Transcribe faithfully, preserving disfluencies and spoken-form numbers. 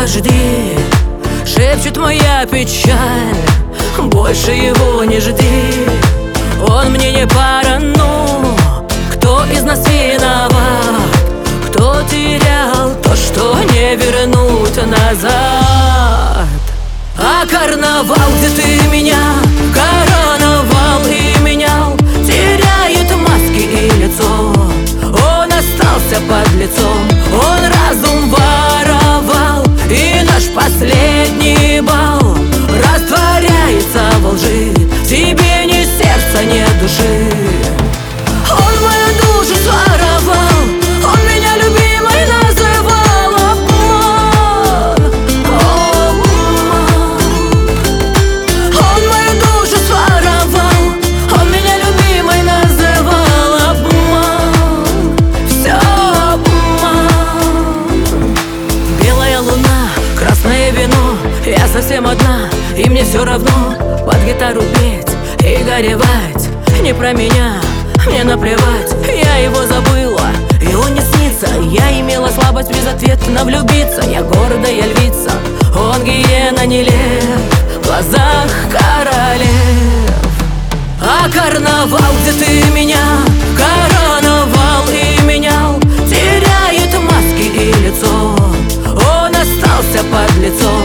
подожди, шепчет моя печаль. Больше его не жди, он мне не пара, ну кто из нас виноват? Кто терял то, что не вернуть назад? А карнавал, где ты меня короновал и менял, теряет маски и лицо. Он остался под лицом, он разум воровал, и наш последний бал растворяется во лжи. Тебе ни сердца, ни души. Он мою душу своровал, он меня любимой называл. Обман, обман. Он мою душу своровал, он меня любимой называл. Обман, все обман. Белая луна, красное вино, я совсем одна, и мне все равно под гитару петь и горевать. Не про меня, мне наплевать, я его забыла, и он не снится. Я имела слабость безответно влюбиться. Я гордая львица, он гиена, не лев, в глазах королев. А карнавал, где ты меня короновал и менял, теряет маски и лицо. Он остался под лицом,